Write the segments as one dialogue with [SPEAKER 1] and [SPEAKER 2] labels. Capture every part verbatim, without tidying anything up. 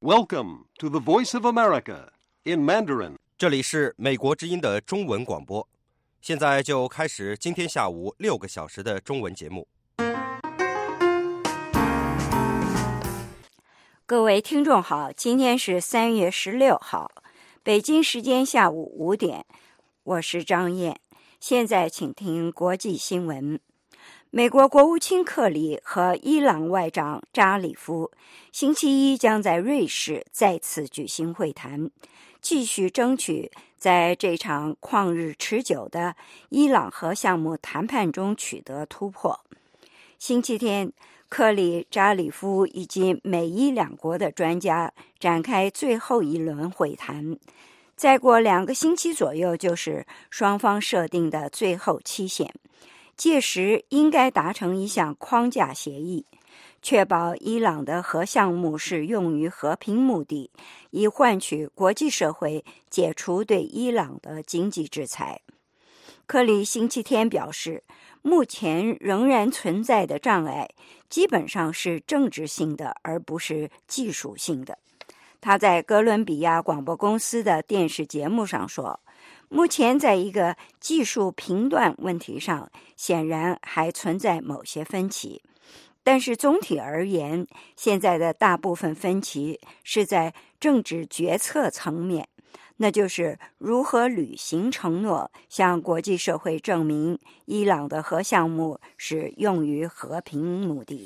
[SPEAKER 1] Welcome to the Voice of America in Mandarin.
[SPEAKER 2] 这里是美国之音的中文广播，现在就开始今天下午六个小时的中文节目。
[SPEAKER 3] 各位听众好，今天是三月十六号，北京时间下午五点，我是张燕。现在请听国际新闻。美国国务卿克里和伊朗外长扎里夫星期一将在瑞士再次举行会谈，继续争取在这场旷日持久的伊朗核项目谈判中取得突破。星期天，克里、扎里夫以及美伊两国的专家展开最后一轮会谈，再过两个星期左右就是双方设定的最后期限，届时应该达成一项框架协议，确保伊朗的核项目是用于和平目的，以换取国际社会解除对伊朗的经济制裁。克里星期天表示，目前仍然存在的障碍基本上是政治性的，而不是技术性的。他在哥伦比亚广播公司的电视节目上说，目前在一个技术评断问题上显然还存在某些分歧，但是总体而言，现在的大部分分歧是在政治决策层面，那就是如何履行承诺，向国际社会证明伊朗的核项目是用于和平目的。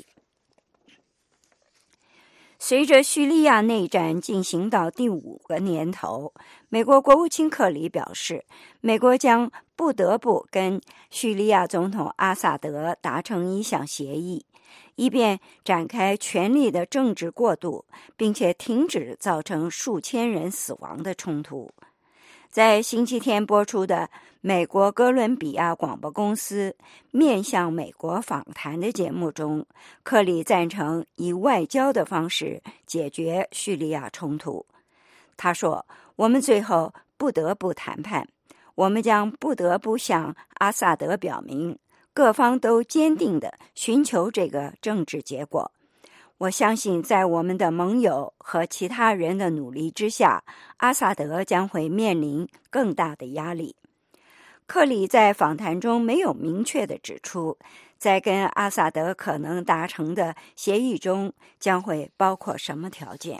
[SPEAKER 3] 随着叙利亚内战进行到第五个年头，美国国务卿克里表示，美国将不得不跟叙利亚总统阿萨德达成一项协议，以便展开权力的政治过渡，并且停止造成数千人死亡的冲突。在星期天播出的美国哥伦比亚广播公司面向美国访谈的节目中，克里赞成以外交的方式解决叙利亚冲突。他说，我们最后不得不谈判，我们将不得不向阿萨德表明，各方都坚定地寻求这个政治结果。我相信在我们的盟友和其他人的努力之下，阿萨德将会面临更大的压力。克里在访谈中没有明确地指出，在跟阿萨德可能达成的协议中将会包括什么条件。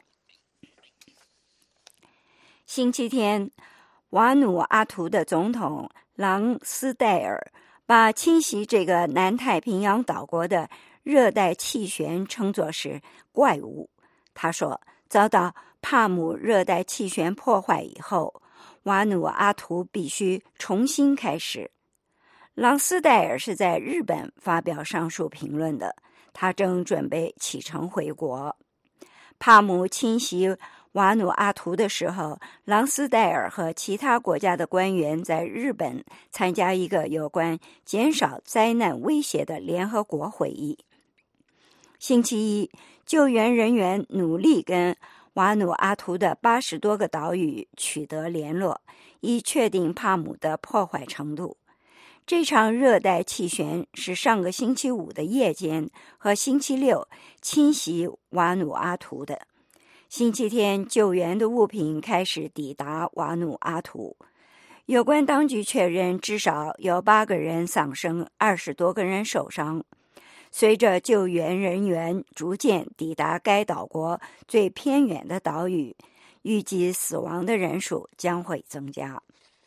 [SPEAKER 3] 星期天，瓦努阿图的总统朗斯戴尔把侵袭这个南太平洋岛国的热带气旋称作是怪物。他说，遭到帕姆热带气旋破坏以后，瓦努阿图必须重新开始。朗斯戴尔是在日本发表上述评论的，他正准备启程回国。帕姆侵袭瓦努阿图的时候，朗斯戴尔和其他国家的官员在日本参加一个有关减少灾难威胁的联合国会议。星期一，救援人员努力跟瓦努阿图的八十多个岛屿取得联络，以确定帕姆的破坏程度。这场热带气旋是上个星期五的夜间和星期六侵袭瓦努阿图的。星期天，救援的物品开始抵达瓦努阿图。有关当局确认，至少有八个人丧生，二十多个人受伤。随着救援人员逐渐抵达该岛国最偏远的岛屿，预计死亡的人数将会增加。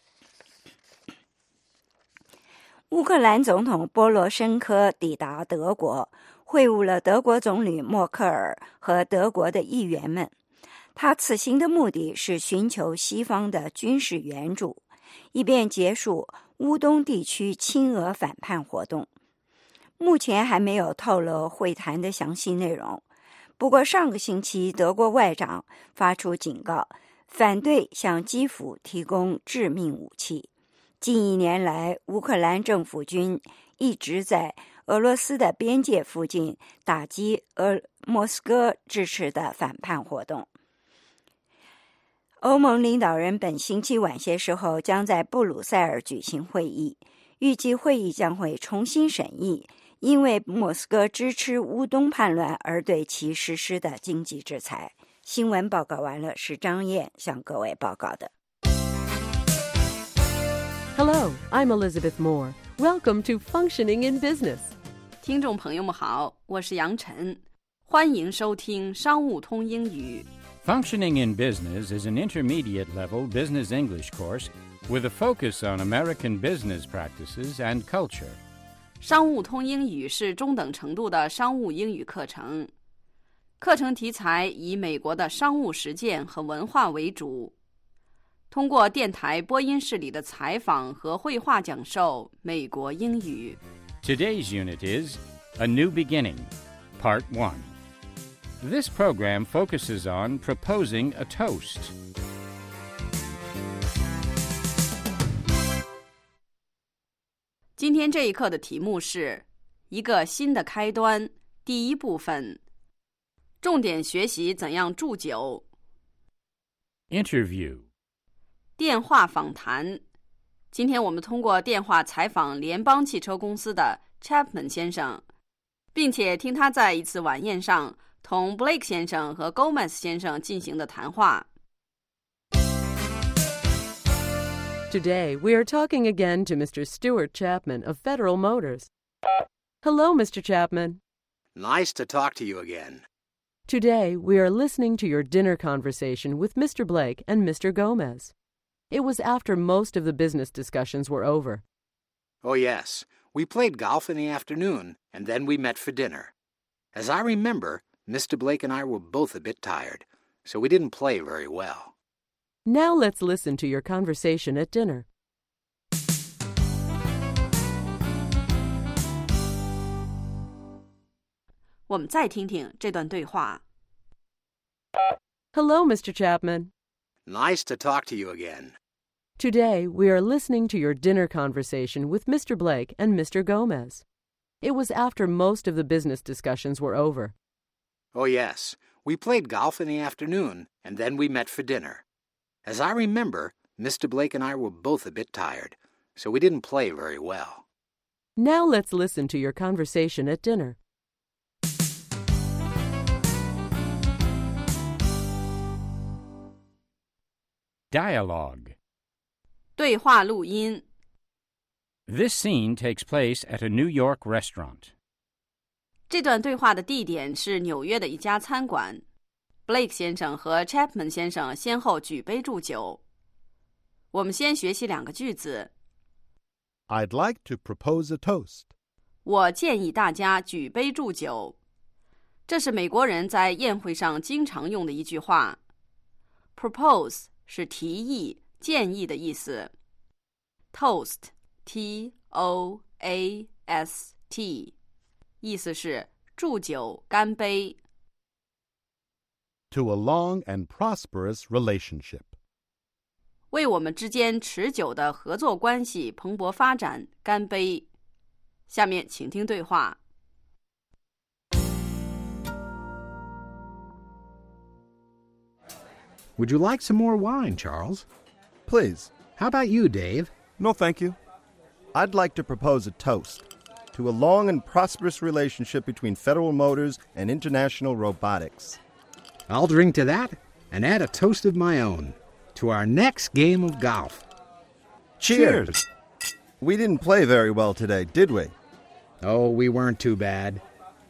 [SPEAKER 3] 乌克兰总统波罗申科抵达德国，会晤了德国总理默克尔和德国的议员们。他此行的目的是寻求西方的军事援助，以便结束乌东地区亲俄反叛活动。目前还没有透露会谈的详细内容，不过上个星期德国外长发出警告，反对向基辅提供致命武器。近一年来，乌克兰政府军一直在俄罗斯的边界附近打击俄莫斯科支持的反叛活动。欧盟领导人本星期晚些时候将在布鲁塞尔举行会议，预计会议将会重新审议因为莫斯科支持乌东叛乱而对其实施的经济制裁。 新闻报告完了，是张燕向各位报告的。
[SPEAKER 4] Hello, I'm Elizabeth Moore. Welcome to Functioning in Business.
[SPEAKER 5] 听众朋友们好，我是杨晨，欢迎收听商务通英语。
[SPEAKER 6] Functioning in Business is an intermediate-level business English course with a focus on American business practices and culture.
[SPEAKER 5] 商务通英语是中等程度的商务英语课程，课程题材以美国的商务实践和文化为主。通过电台播音室里的采访和绘画讲授美国英语。
[SPEAKER 6] Today's unit is A New Beginning, Part one. This program focuses on proposing a toast.
[SPEAKER 5] 今天这一课的题目是一个新的开端，第一部分，重点学习怎样祝酒。
[SPEAKER 6] Interview.
[SPEAKER 5] 电话访谈。今天我们通过电话采访联邦汽车公司的 Chapman 先生，并且听他在一次晚宴上同 Blake 先生和 Gomez 先生进行的谈话。
[SPEAKER 4] Today, we are talking again to Mister Stuart Chapman of Federal Motors. Hello, Mister Chapman.
[SPEAKER 7] Nice to talk to you again.
[SPEAKER 4] Today, we are listening to your dinner conversation with Mister Blake and Mister Gomez. It was after most of the business discussions were over.
[SPEAKER 7] Oh, yes. We played golf in the afternoon, and then we met for dinner. As I remember, Mister Blake and I were both a bit tired, so we didn't play very well.
[SPEAKER 4] Now let's listen to your conversation at dinner. Hello, Mister Chapman.
[SPEAKER 7] Nice to talk to you again.
[SPEAKER 4] Today, we are listening to your dinner conversation with Mister Blake and Mister Gomez. It was after most of the business discussions were over.
[SPEAKER 7] Oh, yes. We played golf in the afternoon, and then we met for dinner. As I remember, Mister Blake and I were both a bit tired, so we didn't play very well.
[SPEAKER 4] Now let's listen to your conversation at dinner.
[SPEAKER 6] Dialogue.
[SPEAKER 5] 对话录音。
[SPEAKER 6] This scene takes place at a New York restaurant.
[SPEAKER 5] 这段对话的地点是纽约的一家餐馆。Blake 先生和 Chapman 先生先后举杯祝酒。我们先学习两个句子。
[SPEAKER 8] I'd like to propose a toast.
[SPEAKER 5] 我建议大家举杯祝酒。这是美国人在宴会上经常用的一句话。Propose 是提议、建议的意思。Toast, T O A S T 意思是祝酒干杯。
[SPEAKER 8] To a long and prosperous relationship.
[SPEAKER 5] 为我们之间持久的合作关系蓬勃发展干杯。下面请听对话。
[SPEAKER 7] Would you like some more wine, Charles?
[SPEAKER 9] Please.
[SPEAKER 7] How about you, Dave?
[SPEAKER 9] No, thank you. I'd like to propose a toast to a long and prosperous relationship between Federal Motors and International Robotics.
[SPEAKER 7] I'll drink to that and add a toast of my own to our next game of golf.
[SPEAKER 9] Cheers! We didn't play very well today, did we?
[SPEAKER 7] Oh, we weren't too bad.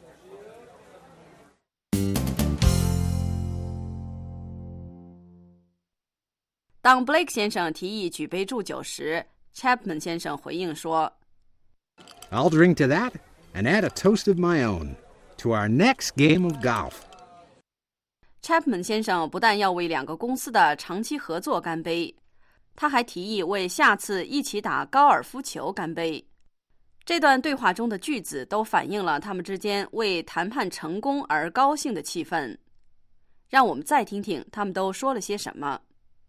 [SPEAKER 5] 当 Blake 先生提议举杯祝酒时 Chapman 先生回应说
[SPEAKER 7] I'll drink to that and add a toast of my own to our next game of golf.
[SPEAKER 5] Chapman 先生不但要为两个公司的长期合作干杯，他还提议为下次一起打高尔夫球干杯。这段对话中的句子都反映了他们之间为谈判成功而高兴的气氛。让我们再听听他们都说了些什么。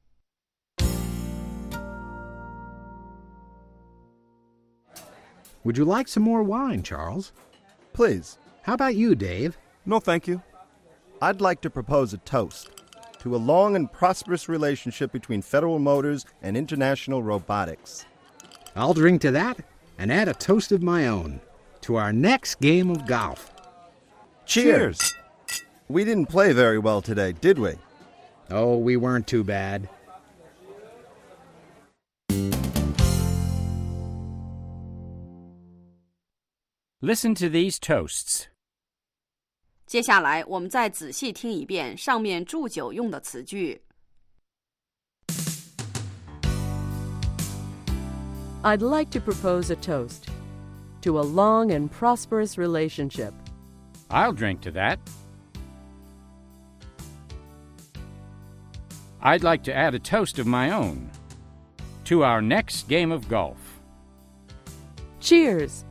[SPEAKER 7] Would you like some more wine, Charles?
[SPEAKER 9] Please.
[SPEAKER 7] How about you, Dave?
[SPEAKER 9] No, thank you. I'd like to propose a toast to a long and prosperous relationship between Federal Motors and International Robotics.
[SPEAKER 7] I'll drink to that and add a toast of my own to our next game of golf.
[SPEAKER 9] Cheers! We didn't play very well today, did we?
[SPEAKER 7] Oh, we weren't too bad.
[SPEAKER 6] Listen to these toasts.
[SPEAKER 5] 接下来我们再仔细听一遍上面祝酒用的词句。
[SPEAKER 4] I'd like to propose a toast to a long and prosperous relationship.
[SPEAKER 6] I'll drink to that. I'd like to add a toast of my own to our next game of golf.
[SPEAKER 4] Cheers!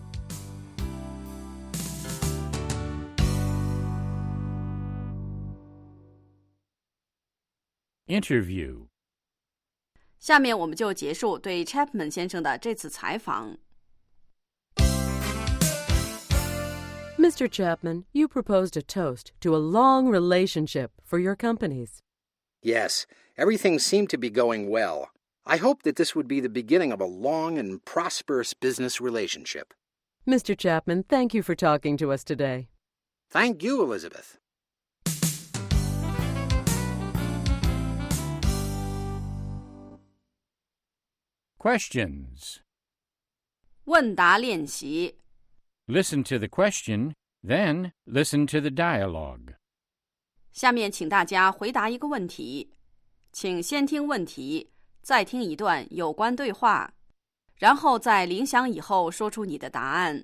[SPEAKER 6] Interview.
[SPEAKER 5] 下面我们就结束对 Chapman 先生的这次采访。
[SPEAKER 4] Mister Chapman, you proposed a toast to a long relationship for your companies.
[SPEAKER 7] Yes, everything seemed to be going well. I hoped that this would be the beginning of a long and prosperous business relationship.
[SPEAKER 4] Mister Chapman, thank you for talking to us today.
[SPEAKER 7] Thank you, Elizabeth.
[SPEAKER 6] Questions.
[SPEAKER 5] 问答练习。
[SPEAKER 6] Listen to the question, then listen to the dialogue.
[SPEAKER 5] 下面请大家回答一个问题，请先听问题，再听一段有关对话，然后在铃响以后说出你的答案。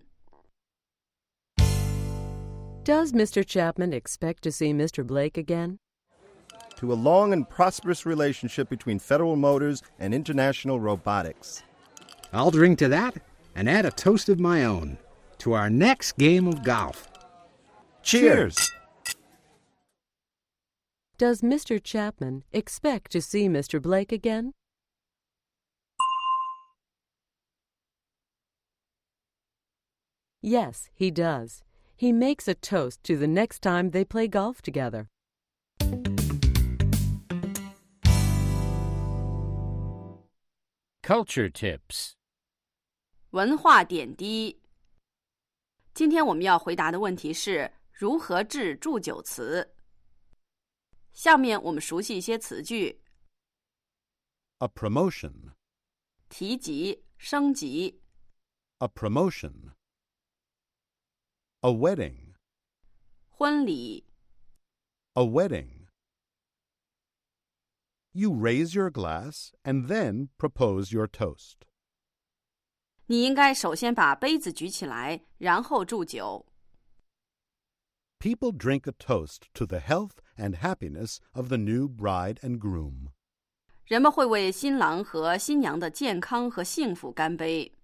[SPEAKER 4] Does Mister Chapman expect to see Mister Blake again?
[SPEAKER 9] To a long and prosperous relationship between Federal Motors and International Robotics.
[SPEAKER 7] I'll drink to that and add a toast of my own to our next game of golf.
[SPEAKER 9] Cheers!
[SPEAKER 4] Does Mister Chapman expect to see Mister Blake again? Yes, he does. He makes a toast to the next time they play golf together.
[SPEAKER 6] Culture tips.
[SPEAKER 5] 文化点滴。今天我们要回答的问题是如何制祝酒词。下面我们熟悉一些词句。
[SPEAKER 8] A promotion.
[SPEAKER 5] 提及、升级。
[SPEAKER 8] A promotion. A wedding.
[SPEAKER 5] 婚礼。
[SPEAKER 8] A wedding. You raise your glass and then propose your toast.
[SPEAKER 5] 你应该首先把杯子举起来，然后祝酒。
[SPEAKER 8] People drink a toast to the health and happiness of the new bride and groom.
[SPEAKER 5] 人们会为新郎和新娘的健康和幸福干杯。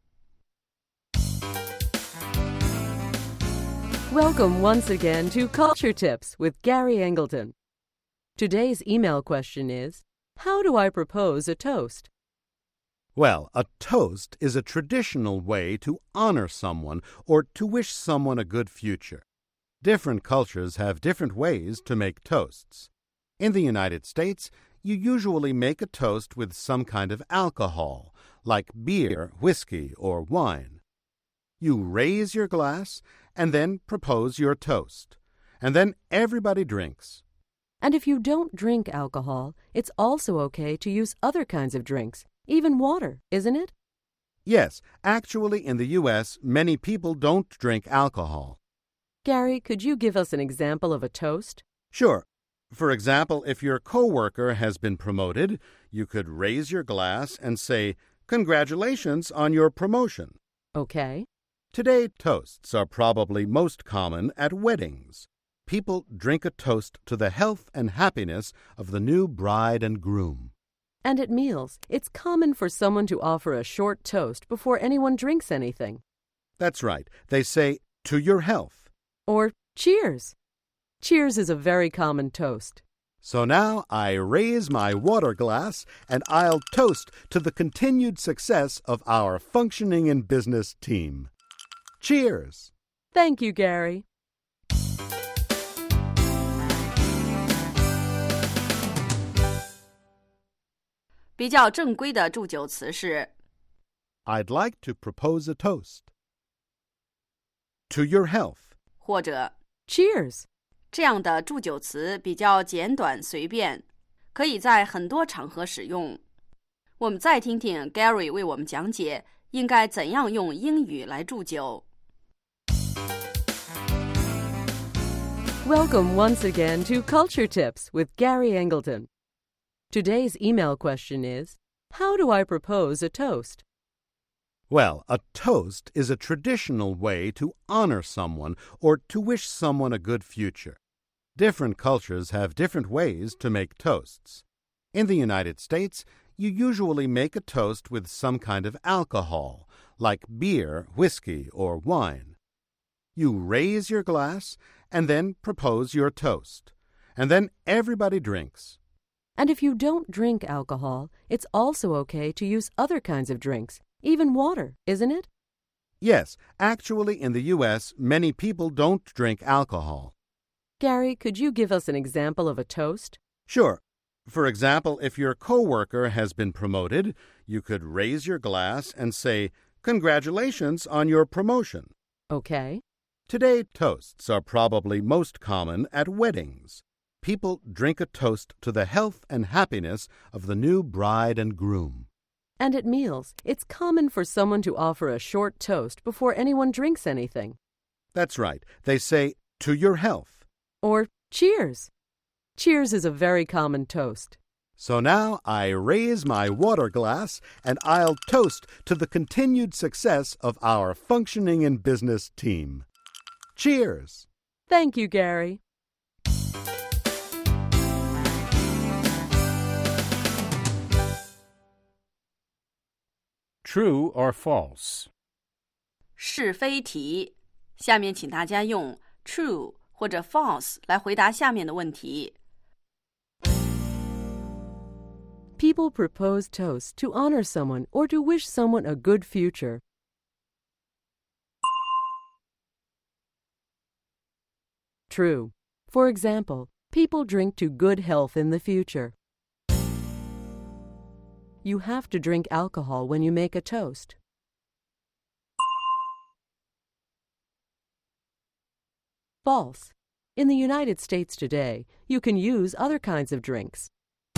[SPEAKER 4] Welcome once again to Culture Tips with Gary Angleton. Today's email question is, how do I propose a toast?
[SPEAKER 8] Well, a toast is a traditional way to honor someone or to wish someone a good future. Different cultures have different ways to make toasts. In the United States, you usually make a toast with some kind of alcohol, like beer, whiskey, or wine. You raise your glass and then propose your toast. And then everybody drinks.
[SPEAKER 4] And if you don't drink alcohol, it's also okay to use other kinds of drinks, even water, isn't it?
[SPEAKER 8] Yes, actually in the U S, many people don't drink alcohol.
[SPEAKER 4] Gary, could you give us an example of a toast?
[SPEAKER 8] Sure. For example, if your coworker has been promoted, you could raise your glass and say, "Congratulations on your promotion."
[SPEAKER 4] Okay.
[SPEAKER 8] Today, toasts are probably most common at weddings. People drink a toast to the health and happiness of the new bride and groom.
[SPEAKER 4] And at meals, it's common for someone to offer a short toast before anyone drinks anything.
[SPEAKER 8] That's right. They say, "To your health."
[SPEAKER 4] Or cheers. Cheers is a very common toast.
[SPEAKER 8] So now I raise my water glass and I'll toast to the continued success of our functioning and business team. Cheers!
[SPEAKER 4] Thank you, Gary.
[SPEAKER 5] "比较正规的祝酒词是
[SPEAKER 8] I'd like to propose a toast. To your health.
[SPEAKER 5] 或者
[SPEAKER 4] Cheers.
[SPEAKER 5] 这样的祝酒词比较简短随便，可以在很多场合使用。我们再听听 Gary 为我们讲解应该怎样用英语来祝酒。
[SPEAKER 4] Welcome once again to Culture Tips with Gary Angleton. Today's email question is, how do I propose a toast?
[SPEAKER 8] Well, a toast is a traditional way to honor someone or to wish someone a good future. Different cultures have different ways to make toasts. In the United States, you usually make a toast with some kind of alcohol, like beer, whiskey, or wine. You raise your glass and then propose your toast. And then everybody drinks.
[SPEAKER 4] And if you don't drink alcohol, it's also okay to use other kinds of drinks, even water, isn't it?
[SPEAKER 8] Yes, actually in the U S, many people don't drink alcohol.
[SPEAKER 4] Gary, could you give us an example of a toast?
[SPEAKER 8] Sure. For example, if your coworker has been promoted, you could raise your glass and say, "Congratulations on your promotion."
[SPEAKER 4] Okay.
[SPEAKER 8] Today, toasts are probably most common at weddings. People drink a toast to the health and happiness of the new bride and groom.
[SPEAKER 4] And at meals, it's common for someone to offer a short toast before anyone drinks anything.
[SPEAKER 8] That's right. They say, "To your health."
[SPEAKER 4] Or, "Cheers." Cheers is a very common toast.
[SPEAKER 8] So now I raise my water glass and I'll toast to the continued success of our functioning in business team. Cheers!
[SPEAKER 4] Thank you, Gary.
[SPEAKER 6] True or false?
[SPEAKER 5] 是非题，下面请大家用 true 或者 false 来回答下面的问题。
[SPEAKER 4] People propose toasts to honor someone or to wish someone a good future. True. For example, people drink to good health in the future. You have to drink alcohol when you make a toast. False. In the United States today, you can use other kinds of drinks.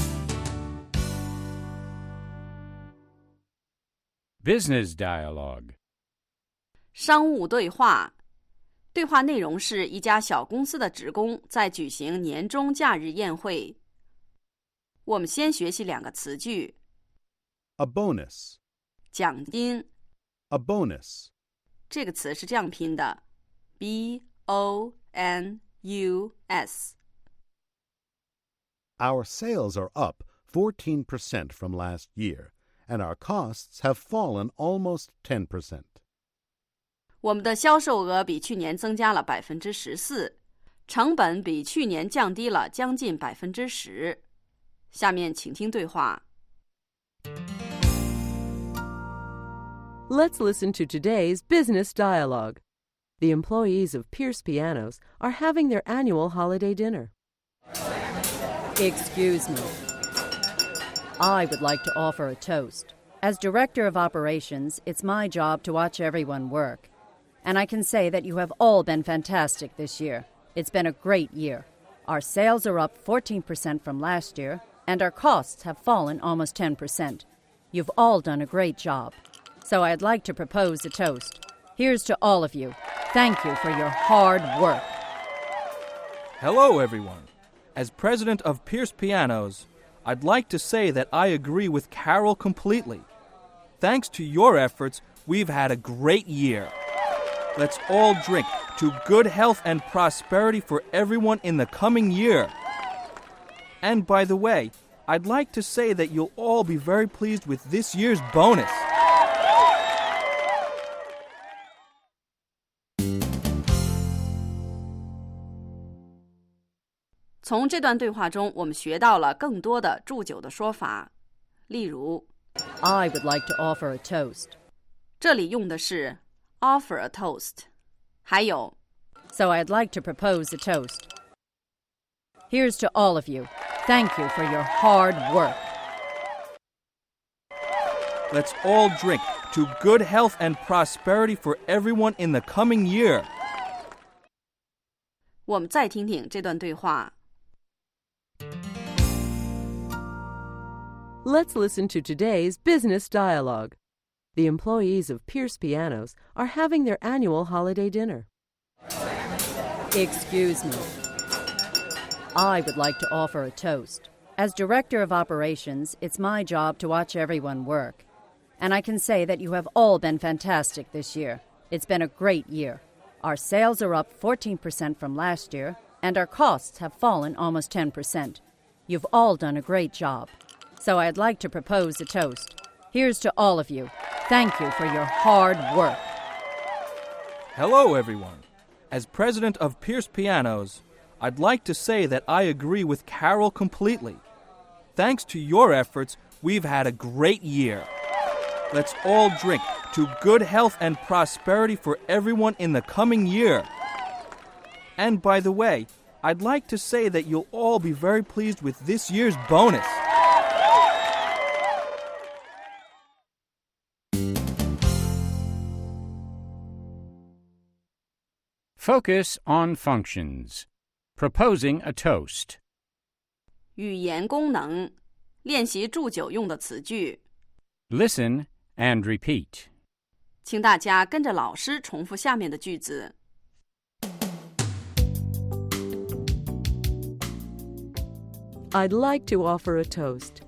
[SPEAKER 6] Business dialogue.
[SPEAKER 5] 商务对话，对话内容是一家小公司的职工在举行年终假日宴会。我们先学习两个词句。
[SPEAKER 8] A bonus.
[SPEAKER 5] 奖金。
[SPEAKER 8] A bonus.
[SPEAKER 5] 这个词是这样拼的 B O N U S.
[SPEAKER 8] Our sales are up fourteen percent from last year, and our costs have fallen almost ten percent.
[SPEAKER 5] 我们的销售额比去年增加了百分之十四，成本比去年降低了将近百分之十。下面请听对话。
[SPEAKER 4] Let's listen to today's business dialogue. The employees of Pierce Pianos are having their annual holiday dinner.
[SPEAKER 10] Excuse me. I would like to offer a toast. As Director of Operations, it's my job to watch everyone work. And I can say that you have all been fantastic this year. It's been a great year. Our sales are up fourteen percent from last year, and our costs have fallen almost ten percent. You've all done a great job. So I'd like to propose a toast. Here's to all of you. Thank you for your hard work.
[SPEAKER 11] Hello, everyone. As president of Pierce Pianos, I'd like to say that I agree with Carol completely. Thanks to your efforts, we've had a great year. Let's all drink to good health and prosperity for everyone in the coming year. And by the way, I'd like to say that you'll all be very pleased with this year's bonus.
[SPEAKER 5] "从这段对话中，我们学到了更多的祝酒的说法，例如
[SPEAKER 10] I would like to offer a toast.
[SPEAKER 5] 这里用的是 offer a toast， 还有
[SPEAKER 10] So I'd like to propose a toast. Here's to all of you. Thank you for your hard work.
[SPEAKER 11] Let's all drink to good health and prosperity for everyone in the coming year.
[SPEAKER 5] 我们再听听这段对话。
[SPEAKER 4] Let's listen to today's business dialogue. The employees of Pierce Pianos are having their annual holiday dinner.
[SPEAKER 10] Excuse me. I would like to offer a toast. As Director of Operations, it's my job to watch everyone work. And I can say that you have all been fantastic this year. It's been a great year. Our sales are up fourteen percent from last year, and our costs have fallen almost ten percent. You've all done a great job. So I'd like to propose a toast. Here's to all of you. Thank you for your hard work.
[SPEAKER 11] Hello, everyone. As president of Pierce Pianos, I'd like to say that I agree with Carol completely. Thanks to your efforts, we've had a great year. Let's all drink to good health and prosperity for everyone in the coming year. And by the way, I'd like to say that you'll all be very pleased with this year's bonus.
[SPEAKER 6] Focus on functions. Proposing a toast.
[SPEAKER 5] 语言功能，练习祝酒用的词句。
[SPEAKER 6] Listen and repeat.
[SPEAKER 5] 请大家跟着老师重复下面的句子。
[SPEAKER 4] I'd like to offer a toast.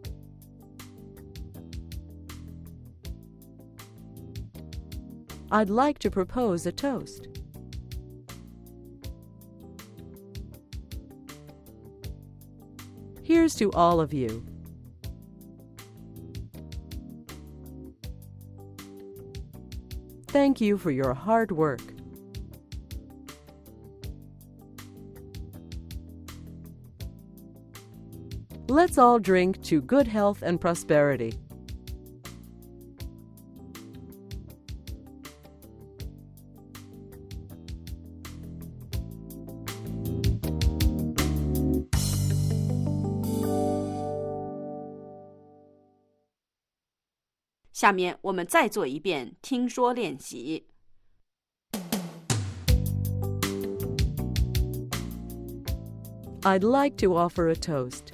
[SPEAKER 4] I'd like to propose a toast. Here's to all of you. Thank you for your hard work. Let's all drink to good health and prosperity.
[SPEAKER 5] "下面我们再做一遍听说练习。
[SPEAKER 4] I'd like to offer a toast.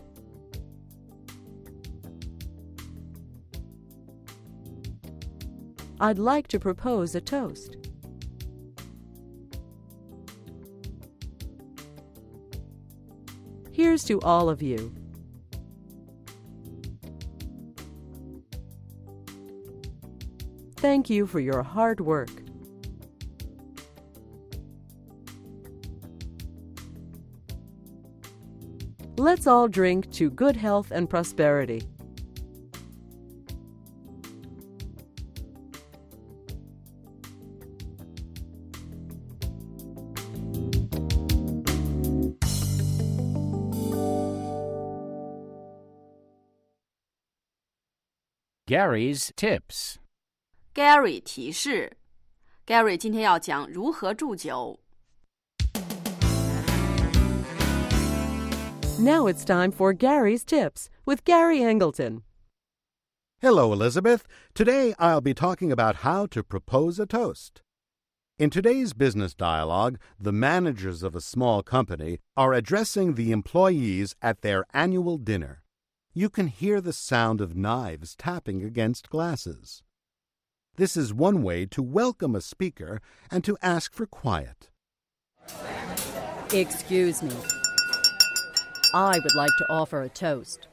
[SPEAKER 4] I'd like to propose a toast. Here's to all of you. Thank you for your hard work. Let's all drink to good health and prosperity.
[SPEAKER 6] Gary's tips.
[SPEAKER 5] Gary 提示 Gary 今天要讲如何祝酒。
[SPEAKER 4] Now it's time for Gary's Tips with Gary Angleton.
[SPEAKER 8] Hello, Elizabeth. Today I'll be talking about how to propose a toast. In today's business dialogue, the managers of a small company are addressing the employees at their annual dinner. You can hear the sound of knives tapping against glasses. This is one way to welcome a speaker and to ask for quiet.
[SPEAKER 10] Excuse me. I would like to offer a toast.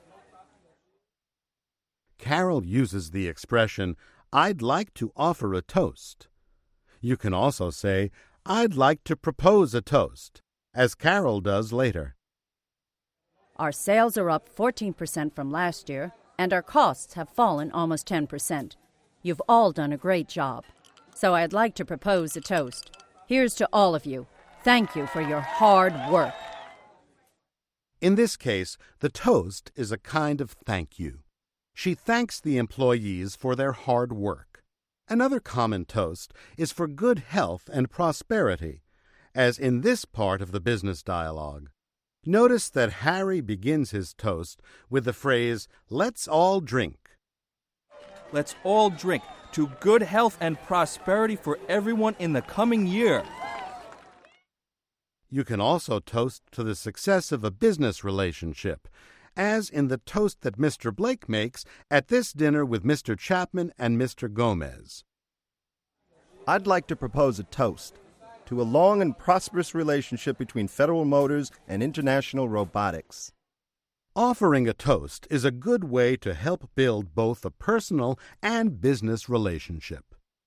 [SPEAKER 8] Carol uses the expression, I'd like to offer a toast. You can also say, I'd like to propose a toast, as Carol does later.
[SPEAKER 10] Our sales are up fourteen percent from last year, and our costs have fallen almost ten percent. You've all done a great job. So I'd like to propose a toast. Here's to all of you. Thank you for your hard work.
[SPEAKER 8] In this case, the toast is a kind of thank you. She thanks the employees for their hard work. Another common toast is for good health and prosperity, as in this part of the business dialogue. Notice that Harry begins his toast with the phrase, let's all drink.
[SPEAKER 11] Let's all drink to good health and prosperity for everyone in the coming year.
[SPEAKER 8] You can also toast to the success of a business relationship, as in the toast that Mister Blake makes at this dinner with Mister Chapman and Mister Gomez.
[SPEAKER 9] I'd like to propose a toast to a long and prosperous relationship between Federal Motors and International Robotics.
[SPEAKER 8] Offering a toast is a good way to help build both a personal and business relationship.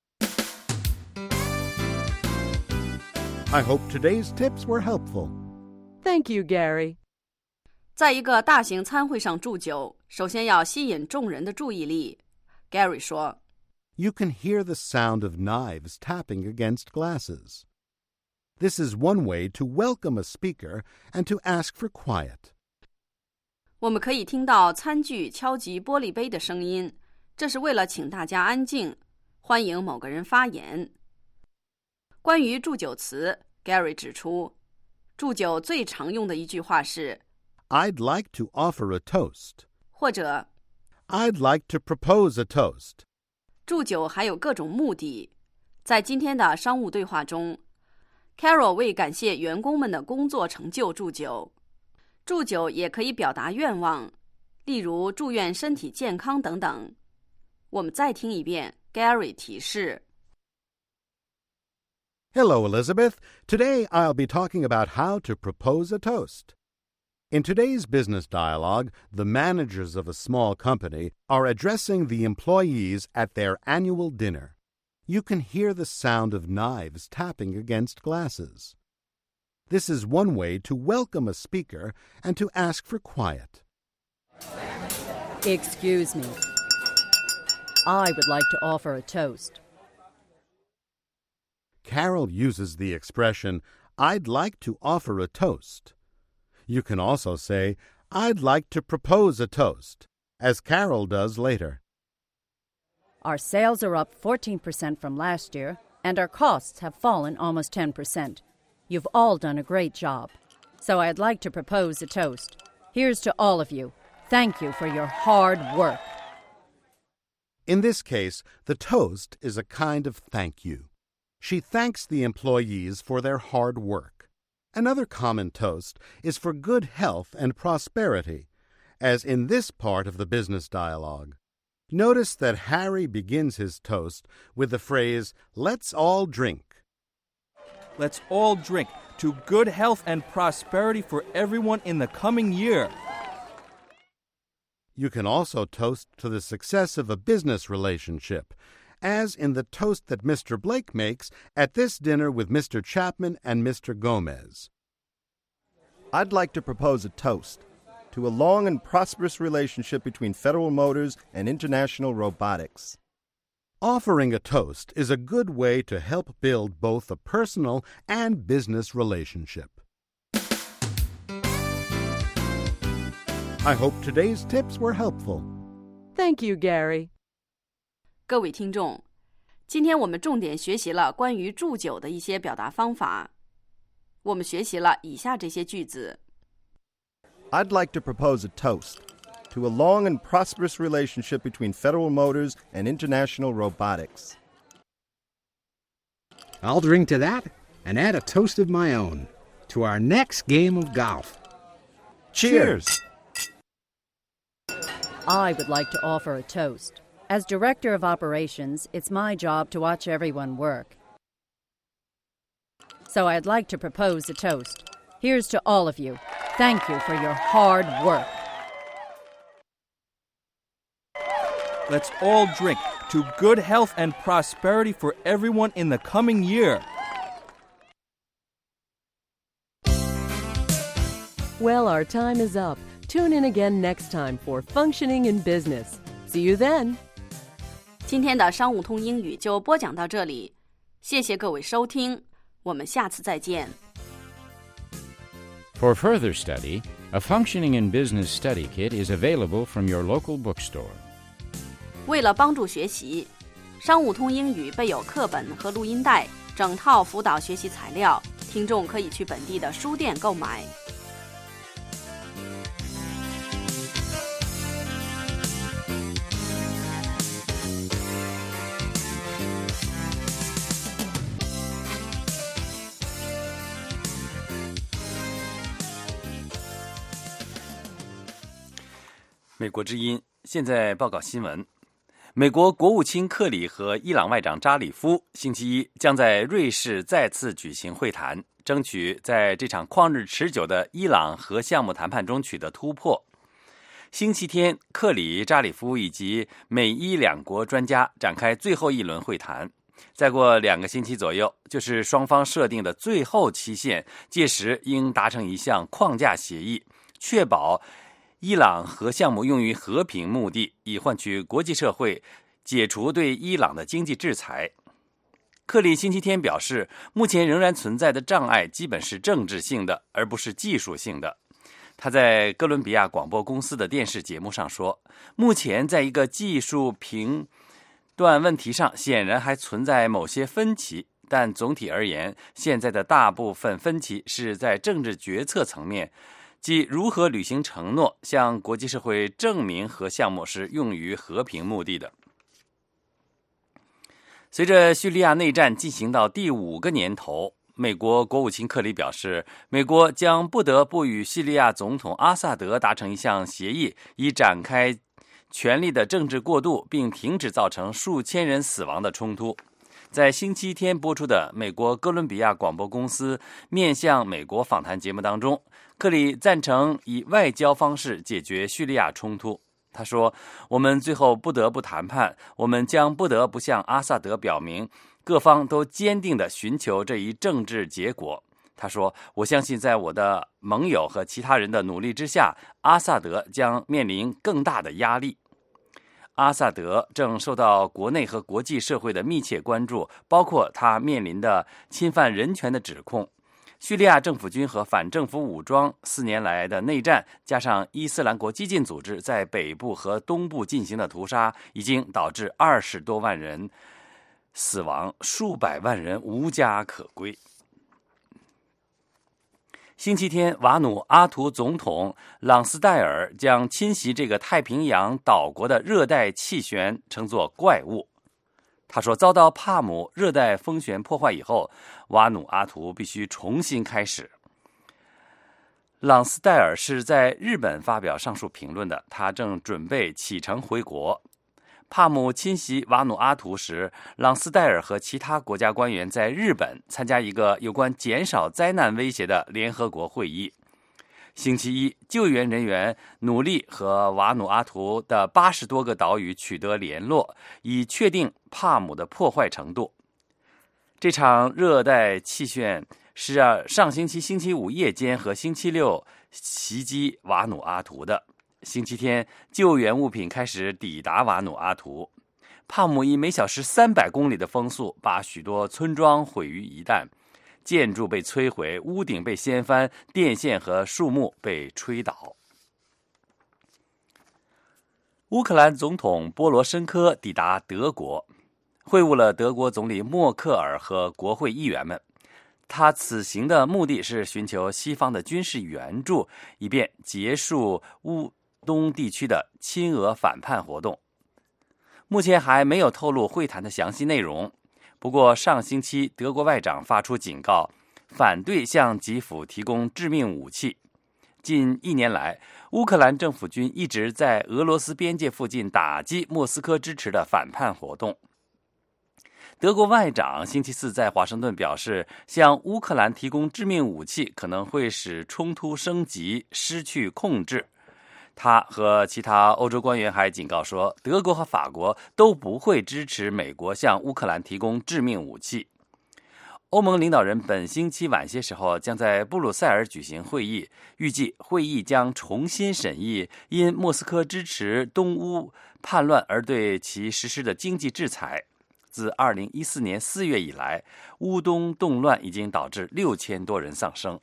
[SPEAKER 8] I hope today's tips were helpful.
[SPEAKER 4] Thank you, Gary.
[SPEAKER 5] 在一个大型餐会上祝酒，首先要吸引众人的注意力。Gary 说
[SPEAKER 8] You can hear the sound of knives tapping against glasses. This is one way to welcome a speaker and to ask for quiet.
[SPEAKER 5] 我们可以听到餐具敲击玻璃杯的声音，这是为了请大家安静，欢迎某个人发言。关于祝酒词 Gary 指出，祝酒最常用的一句话是
[SPEAKER 8] I'd like to offer a toast.
[SPEAKER 5] 或者
[SPEAKER 8] I'd like to propose a toast.
[SPEAKER 5] 祝酒还有各种目的。在今天的商务对话中 Carol 为感谢员工们的工作成就祝酒。祝酒也可以表达愿望，例如祝愿身体健康等等。我们再听一遍 Gary 提示。
[SPEAKER 8] Hello, Elizabeth. Today I'll be talking about how to propose a toast. In today's business dialogue, the managers of a small company are addressing the employees at their annual dinner. You can hear the sound of knives tapping against glasses. This is one way to welcome a speaker and to ask for quiet.
[SPEAKER 10] Excuse me. I would like to offer a toast.
[SPEAKER 8] Carol uses the expression, I'd like to offer a toast. You can also say, I'd like to propose a toast, as Carol does later.
[SPEAKER 10] Our sales are up fourteen percent from last year, and our costs have fallen almost ten percent. You've all done a great job. So I'd like to propose a toast. Here's to all of you. Thank you for your hard work.
[SPEAKER 8] In this case, the toast is a kind of thank you. She thanks the employees for their hard work. Another common toast is for good health and prosperity, as in this part of the business dialogue. Notice that Harry begins his toast with the phrase, let's all drink.
[SPEAKER 11] Let's all drink to good health and prosperity for everyone in the coming year.
[SPEAKER 8] You can also toast to the success of a business relationship, as in the toast that Mister Blake makes at this dinner with Mister Chapman and Mister Gomez.
[SPEAKER 9] I'd like to propose a toast to a long and prosperous relationship between Federal Motors and International Robotics.
[SPEAKER 8] Offering a toast is a good way to help build both a personal and business relationship. I hope today's tips were helpful.
[SPEAKER 4] Thank you, Gary.
[SPEAKER 5] 各位听众，今天我们重点学习了关于祝酒的一些表达方法。我们学习了以下这些句子。
[SPEAKER 9] I'd like to propose a toast to a long and prosperous relationship between Federal Motors and International Robotics.
[SPEAKER 7] I'll drink to that and add a toast of my own to our next game of golf.
[SPEAKER 9] Cheers!
[SPEAKER 10] I would like to offer a toast. As Director of Operations, it's my job to watch everyone work. So I'd like to propose a toast. Here's to all of you. Thank you for your hard work.
[SPEAKER 11] Let's all drink to good health and prosperity for everyone in the coming year.
[SPEAKER 4] Well, our time is up. Tune in again next time for Functioning in Business. See you then.
[SPEAKER 5] 今天的商务通英语就播讲到这里，谢谢各位收听，我们下次再见。
[SPEAKER 6] For further study, a Functioning in Business study kit is available from your local bookstore.
[SPEAKER 5] 为了帮助学习，商务通英语备有课本和录音带，整套辅导学习材料，听众可以去本地的书店购买。
[SPEAKER 12] 美国之音现在报告新闻：美国国务卿克里和伊朗外长扎里夫星期一将在瑞士再次举行会谈，争取在这场旷日持久的伊朗核项目谈判中取得突破。星期天，克里、扎里夫以及美伊两国专家展开最后一轮会谈。再过两个星期左右，就是双方设定的最后期限，届时应达成一项框架协议，确保伊朗核项目用于和平目的，以换取国际社会解除对伊朗的经济制裁。克里星期天表示，目前仍然存在的障碍基本是政治性的，而不是技术性的。他在哥伦比亚广播公司的电视节目上说，目前在一个技术评断问题上显然还存在某些分歧，但总体而言，现在的大部分分歧是在政治决策层面，即如何履行承诺，向国际社会证明核项目是用于和平目的的。随着叙利亚内战进行到第五个年头，美国国务卿克里表示，美国将不得不与叙利亚总统阿萨德达成一项协议，以展开权力的政治过渡，并停止造成数千人死亡的冲突。在星期天播出的美国哥伦比亚广播公司面向美国访谈节目当中，克里赞成以外交方式解决叙利亚冲突。他说，我们最后不得不谈判，我们将不得不向阿萨德表明，各方都坚定地寻求这一政治结果。他说，我相信在我的盟友和其他人的努力之下，阿萨德将面临更大的压力。阿萨德正受到国内和国际社会的密切关注，包括他面临的侵犯人权的指控。叙利亚政府军和反政府武装四年来的内战，加上伊斯兰国激进组织在北部和东部进行的屠杀，已经导致二十多万人死亡，数百万人无家可归。星期天，瓦努阿图总统朗斯戴尔将侵袭这个太平洋岛国的热带气旋称作怪物。他说，遭到帕姆热带风旋破坏以后，瓦努阿图必须重新开始。朗斯戴尔是在日本发表上述评论的，他正准备启程回国。帕姆侵袭瓦努阿图时，朗斯戴尔和其他国家官员在日本参加一个有关减少灾难威胁的联合国会议。星期一，救援人员努力和瓦努阿图的八十多个岛屿取得联络，以确定帕姆的破坏程度。这场热带气旋是上星期星期五夜间和星期六袭击瓦努阿图的。星期天，救援物品开始抵达瓦努阿图。帕姆以每小时三百公里的风速，把许多村庄毁于一旦。建筑被摧毁，屋顶被掀翻，电线和树木被吹倒。乌克兰总统波罗申科抵达德国，会晤了德国总理默克尔和国会议员们。他此行的目的是寻求西方的军事援助，以便结束乌东地区的亲俄反叛活动。目前还没有透露会谈的详细内容。不过上星期德国外长发出警告，反对向基辅提供致命武器。近一年来，乌克兰政府军一直在俄罗斯边界附近打击莫斯科支持的反叛活动。德国外长星期四在华盛顿表示，向乌克兰提供致命武器可能会使冲突升级，失去控制。他和其他欧洲官员还警告说，德国和法国都不会支持美国向乌克兰提供致命武器。欧盟领导人本星期晚些时候将在布鲁塞尔举行会议，预计会议将重新审议因莫斯科支持东乌叛乱而对其实施的经济制裁。自二零一四年四月以来，乌东动乱已经导致六千多人丧生。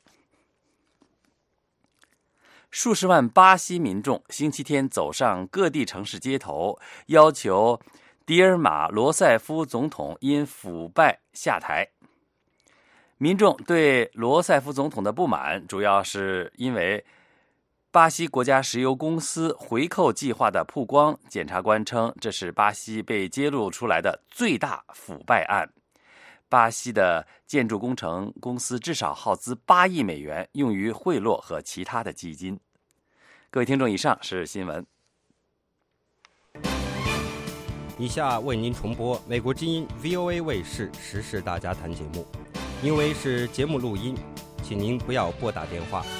[SPEAKER 12] 数十万巴西民众星期天走上各地城市街头，要求迪尔马·罗塞夫总统因腐败下台。民众对罗塞夫总统的不满，主要是因为巴西国家石油公司回扣计划的曝光。检察官称，这是巴西被揭露出来的最大腐败案。巴西的建筑工程公司至少耗资八亿美元，用于贿赂和其他的基金。各位听众，以上是新闻。
[SPEAKER 2] 以下为您重播美国之音 V O A 卫视时事大家谈节目，因为是节目录音，请您不要拨打电话。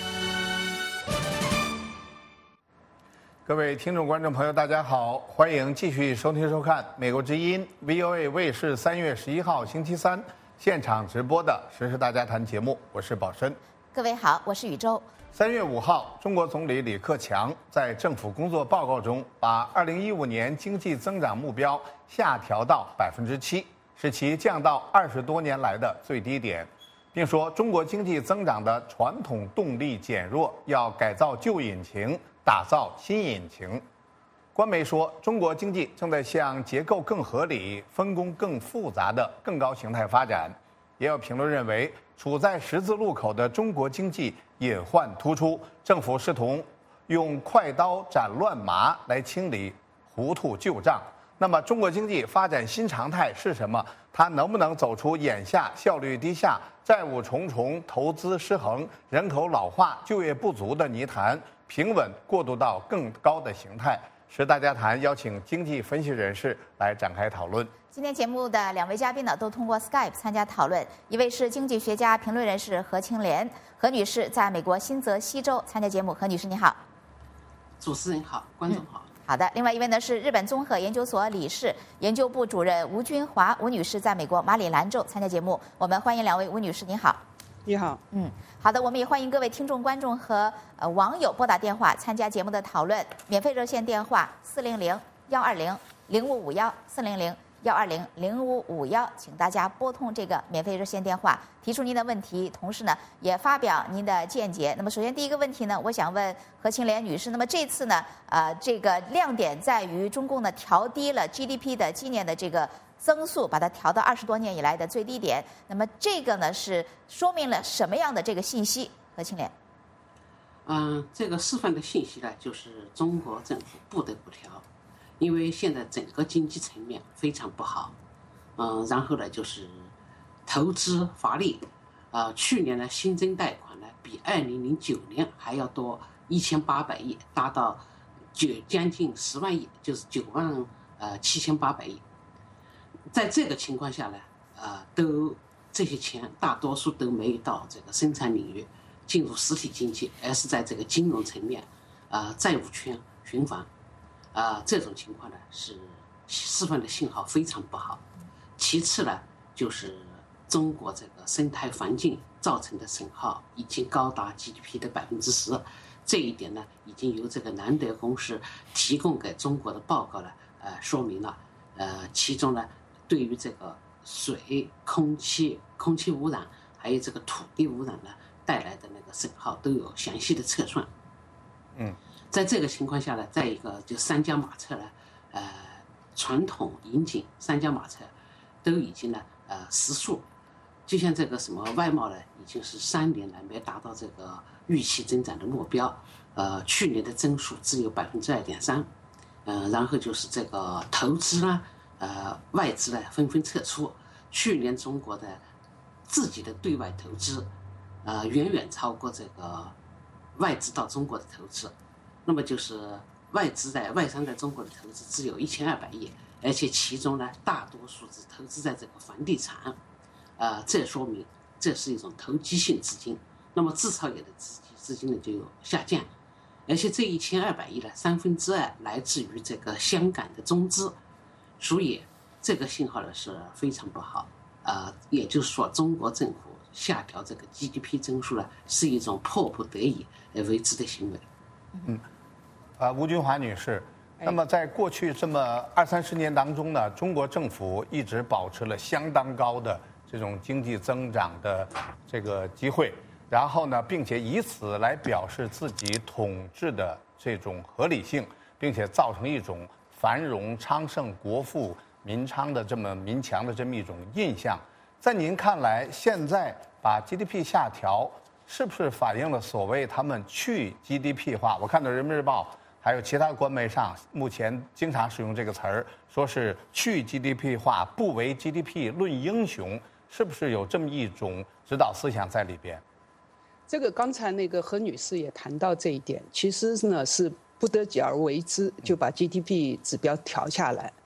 [SPEAKER 13] 各位听众、观众朋友，大家好，欢迎继续收听收看美国之音 V O A 卫视三月十一号星期三现场直播的时事大家谈节目，我是宝生。
[SPEAKER 14] 各位好，我是宇宙。
[SPEAKER 13] 三月五号，中国总理李克强在政府工作报告中把二零一五年经济增长目标下调到百分之七，使其降到二十多年来的最低点，并说中国经济增长的传统动力减弱，要改造旧引擎，打造新引擎。官媒说，中国经济正在向结构更合理、分工更复杂的更高形态发展。也有评论认为，处在十字路口的中国经济隐患突出，政府试图用快刀斩乱麻来清理糊涂旧账。那么，中国经济发展新常态是什么？它能不能走出眼下效率低下、债务重重、投资失衡、人口老化、就业不足的泥潭，平稳过渡到更高的形态？时大家谈邀请经济分析人士来展开讨论。
[SPEAKER 14] 今天节目的两位嘉宾呢，都通过 Skype 参加讨论。一位是经济学家、评论人士何清莲，何女士在美国新泽西州参加节目。何女士，你好。
[SPEAKER 15] 主持人好，观众好。
[SPEAKER 14] 嗯、好的。另外一位呢是日本综合研究所理事、研究部主任吴君华，吴女士在美国马里兰州参加节目。我们欢迎两位，吴女士，你好。
[SPEAKER 16] 你好。
[SPEAKER 14] 嗯，好的。我们也欢迎各位听众、观众和呃网友拨打电话参加节目的讨论。免费热线电话四零零幺二零零五五幺四零零。幺二零零五五幺，请大家拨通这个免费热线电话，提出您的问题，同时呢也发表您的见解。那么首先第一个问题呢，我想问何清莲女士，那么这次呢，呃，这个亮点在于中共呢调低了 G D P 的今年的这个增速，把它调到二十多年以来的最低点。那么这个呢是说明了什么样的这个信息？何清莲。
[SPEAKER 15] 嗯，这个示范的信息呢，就是中国政府不得不调。因为现在整个经济层面非常不好，嗯，然后呢就是投资乏力，呃，去年呢新增贷款呢比二零零九年还要多一千八百亿，达到九将近十万亿，就是九万呃七千八百亿。在这个情况下呢，呃，都这些钱大多数都没有到这个生产领域，进入实体经济，而是在这个金融层面，呃，债务圈循环。啊、呃，这种情况呢是示范的信号非常不好。其次呢，就是中国这个生态环境造成的损耗已经高达 G D P 的百分之十，这一点呢已经由这个南德公司提供给中国的报告呢，呃，说明了。呃，其中呢，对于这个水、空气、空气污染，还有这个土地污染呢带来的那个损耗都有详细的测算。
[SPEAKER 13] 嗯。
[SPEAKER 15] 在这个情况下呢，再一个就三驾马车呢，呃，传统引进三驾马车都已经呢呃失速，就像这个什么外贸呢，已经是三年来没达到这个预期增长的目标，呃，去年的增速只有百分之二点三，呃，然后就是这个投资呢，呃，外资呢纷纷撤出，去年中国的自己的对外投资，呃，远远超过这个外资到中国的投资。那么就是外资在外商在中国的投资只有一千二百亿，而且其中呢大多数是投资在这个房地产，呃，这说明这是一种投机性资金。那么制造业的资资金呢就有下降，而且这一千二百亿呢三分之二来自于这个香港的中资，所以这个信号呢是非常不好。呃，也就是说，中国政府下调这个 G D P 增速呢是一种迫不得已而为之的行为。
[SPEAKER 13] 嗯。啊，吴君华女士，那么在过去这么二三十年当中呢，中国政府一直保持了相当高的这种经济增长的这个机会，然后呢，并且以此来表示自己统治的这种合理性，并且造成一种繁荣昌盛、国富民昌的这么民强的这么一种印象。在您看来，现在把 G D P 下调，是不是反映了所谓他们去 G D P 化？我看到《人民日报》还有其他官媒上目前经常使用这个词儿，说是去 G D P 化，不为 G D P 论英雄，是不是有这么一种指导思想在里边？
[SPEAKER 16] 这个刚才那个何女士也谈到这一点，其实呢是不得已而为之，就把 G D P 指标调下来。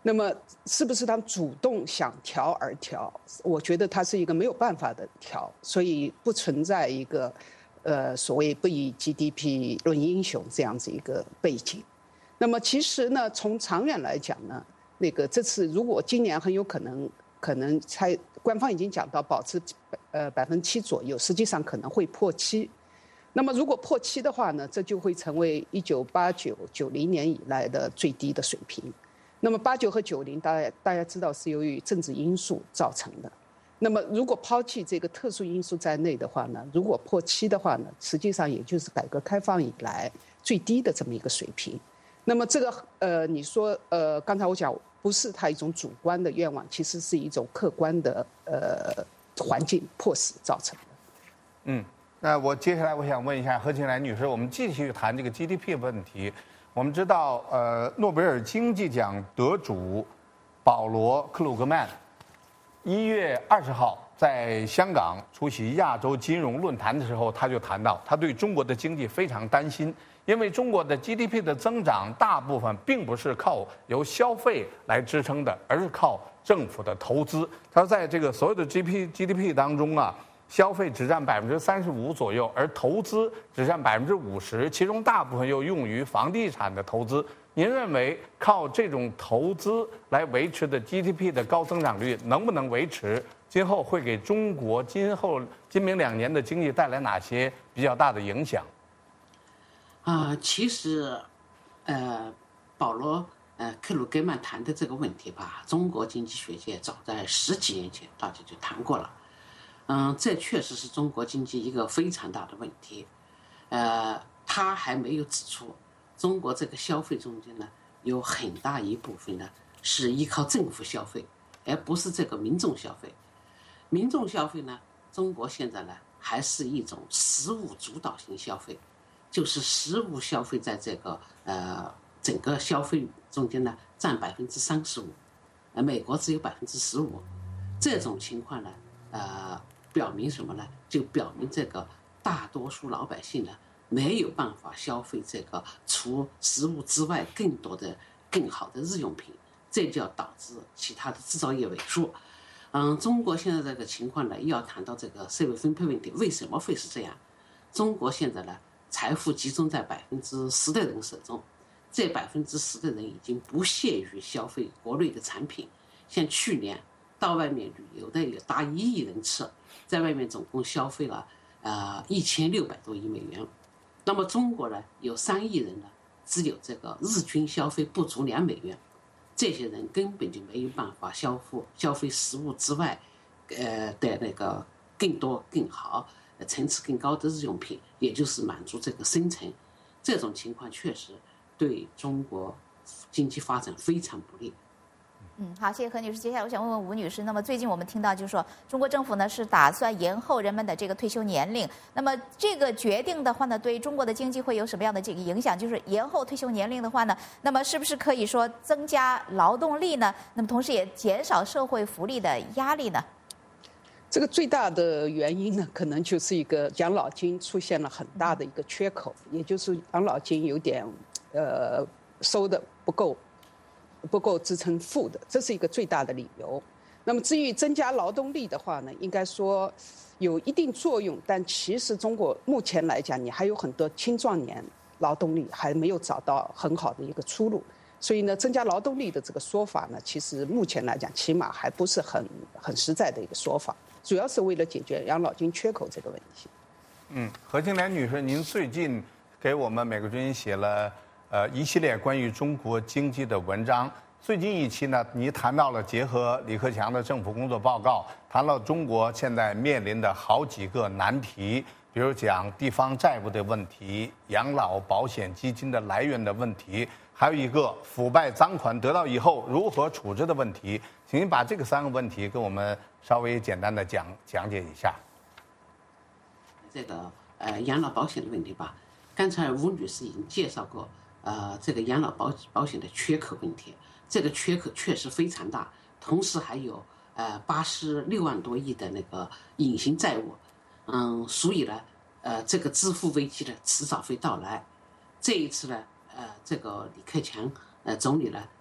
[SPEAKER 16] 那么是不是他们主动想调而调？我觉得它是一个没有办法的调，所以不存在一个呃所谓不以 G D P 论英雄这样子一个背景。那么其实呢，从长远来讲呢，那个这次如果今年很有可能可能才官方已经讲到保持呃百分之七左右，实际上可能会破七。那么如果破七的话呢，这就会成为一九八九九零年以来的最低的水平。那么八九和九零，大家大家知道是由于政治因素造成的。那么如果抛弃这个特殊因素在内的话呢，如果破七的话呢，实际上也就是改革开放以来最低的这么一个水平。那么这个呃，你说呃，刚才我讲不是他一种主观的愿望，其实是一种客观的呃环境迫使造成的。
[SPEAKER 13] 嗯，那我接下来我想问一下何庆兰女士，我们继续谈这个 G D P 问题。我们知道，呃，诺贝尔经济奖得主保罗·克鲁格曼一月二十号在香港出席亚洲金融论坛的时候，他就谈到，他对中国的经济非常担心，因为中国的 G D P 的增长大部分并不是靠由消费来支撑的，而是靠政府的投资。他说，在这个所有的 G D P 当中啊，消费只占百分之三十五左右，而投资只占百分之五十，其中大部分又用于房地产的投资。您认为靠这种投资来维持的 G D P 的高增长率能不能维持？今后会给中国今后今明两年的经济带来哪些比较大的影响？
[SPEAKER 15] 啊、呃，其实，呃，保罗呃克鲁格曼谈的这个问题吧，中国经济学界早在十几年前大家就谈过了。嗯，这确实是中国经济一个非常大的问题。呃，他还没有指出，中国这个消费中间呢，有很大一部分呢是依靠政府消费，而不是这个民众消费。民众消费呢，中国现在呢还是一种实物主导型消费，就是实物消费在这个呃整个消费中间呢占百分之三十五，呃，美国只有百分之十五。这种情况呢，呃。表明什么呢？就表明这个大多数老百姓呢没有办法消费这个除食物之外更多的、更好的日用品，这就要导致其他的制造业萎缩。嗯，中国现在这个情况呢，又要谈到这个社会分配问题，为什么会是这样？中国现在呢，财富集中在百分之十的人手中，这百分之十的人已经不屑于消费国内的产品，像去年到外面旅游的有达一亿人次。在外面总共消费了呃一千六百多亿美元，那么中国呢有三亿人呢，只有这个日均消费不足两美元，这些人根本就没有办法消费消费食物之外，呃的那个更多更好、层次更高的日用品，也就是满足这个生存。这种情况确实对中国经济发展非常不利。
[SPEAKER 14] 嗯，好，谢谢何女士。接下来我想问问吴女士，那么最近我们听到就是说，中国政府呢是打算延后人们的这个退休年龄。那么这个决定的话呢，对中国的经济会有什么样的这个影响？就是延后退休年龄的话呢，那么是不是可以说增加劳动力呢？那么同时也减少社会福利的压力呢？
[SPEAKER 16] 这个最大的原因呢，可能就是一个养老金出现了很大的一个缺口，也就是养老金有点呃收的不够。不够支撑负的，这是一个最大的理由。那么至于增加劳动力的话呢，应该说有一定作用，但其实中国目前来讲，你还有很多青壮年劳动力还没有找到很好的一个出路。所以呢，增加劳动力的这个说法呢，其实目前来讲，起码还不是很很实在的一个说法，主要是为了解决养老金缺口这个问题。
[SPEAKER 13] 嗯，何庆莲女士，您最近给我们美国之音写了呃，一系列关于中国经济的文章。最近一期呢，你谈到了结合李克强的政府工作报告，谈了中国现在面临的好几个难题，比如讲地方债务的问题、养老保险基金的来源的问题，还有一个腐败赃款得到以后如何处置的问题。请您把这个三个问题跟我们稍微简单的讲讲解一下。
[SPEAKER 15] 这个呃养老保险的问题吧，刚才吴女士已经介绍过。呃，这个养老保保险的缺口问题，这个缺口确实非常大，同时还有呃八十六万多亿的那个隐形债务，嗯，所以呢，呃，这个支付危机呢迟早会到来。这一次呢，呃，这个李克强呃总理呢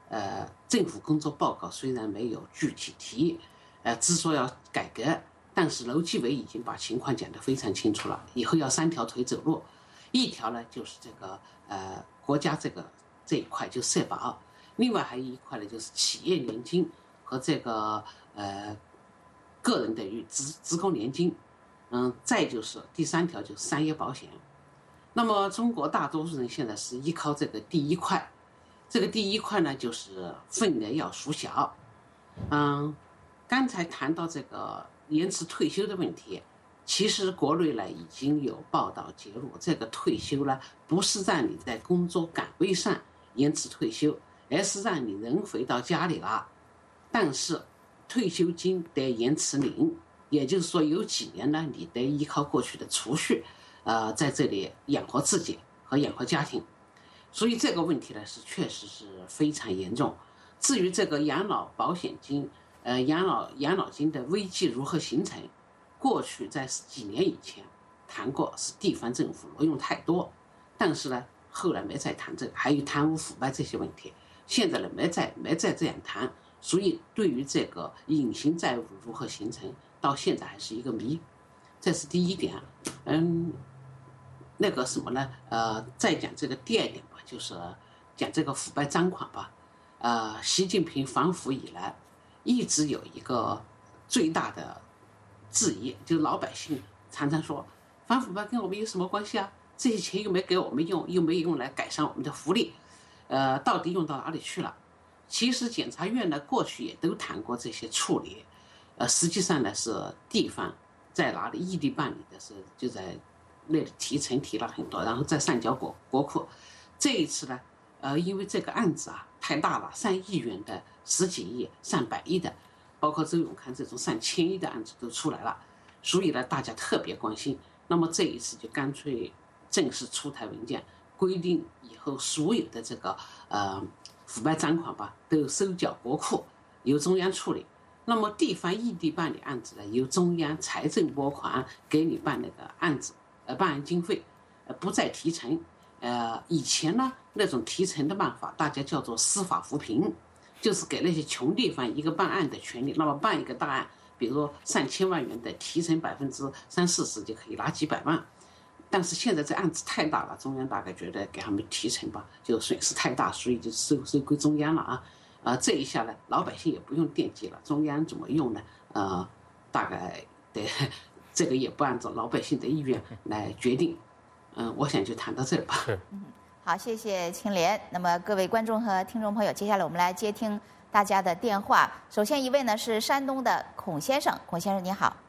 [SPEAKER 15] 呃，政府工作报告虽然没有具体提议，呃，只说要改革，但是楼继伟已经把情况讲得非常清楚了。以后要三条腿走路，一条呢就是这个呃国家这个这一块就社保，另外还有一块呢就是企业年金和这个呃个人的与职职工年金，嗯，再就是第三条就是商业保险。那么中国大多数人现在是依靠这个第一块，这个第一块呢就是份额要缩小。嗯，刚才谈到这个延迟退休的问题，其实国内呢已经有报道揭露，这个退休呢不是让你在工作岗位上延迟退休，而是让你人回到家里了，但是退休金得延迟领，也就是说有几年呢你得依靠过去的储蓄呃，在这里养活自己和养活家庭，所以这个问题呢是确实是非常严重。至于这个养老保险金，呃，养老养老金的危机如何形成，过去在几年以前谈过，是地方政府挪用太多，但是呢，后来没再谈这个，还有贪污腐败这些问题，现在呢没再没再这样谈，所以对于这个隐形债务如何形成，到现在还是一个谜，这是第一点。嗯。那个什么呢？呃，再讲这个第二点吧，就是讲这个腐败赃款吧。呃，习近平反腐以来，一直有一个最大的质疑，就是老百姓常常说，反腐败跟我们有什么关系啊？这些钱又没给我们用，又没用来改善我们的福利，呃，到底用到哪里去了？其实检察院呢，过去也都谈过这些处理，呃，实际上呢是地方在哪里异地办理的是就在。那里提成提了很多，然后再上交国国库。这一次呢，呃，因为这个案子啊太大了，上亿元的、十几亿、上百亿的，包括周永康这种上千亿的案子都出来了，所以呢，大家特别关心。那么这一次就干脆正式出台文件，规定以后所有的这个呃腐败赃款吧，都收缴国库，由中央处理。那么地方异地办理案子呢，由中央财政拨款给你办那个案子。呃，办案经费，呃，不再提成。呃，以前呢，那种提成的办法，大家叫做司法扶贫，就是给那些穷地方一个办案的权利。那么办一个大案，比如说上千万元的，提成百分之三四十就可以拿几百万。但是现在这案子太大了，中央大概觉得给他们提成吧，就损失太大，所以就收收归中央了啊。啊、呃，这一下呢，老百姓也不用惦记了，中央怎么用呢？呃，大概得。这个也不按照老百姓的意愿来决定，嗯，我想就谈到这里吧。
[SPEAKER 14] 嗯，好，谢谢青莲。那么各位观众和听众朋友，接下来我们来接听大家的电话。首先一位呢是山东的孔先生，孔先生你好。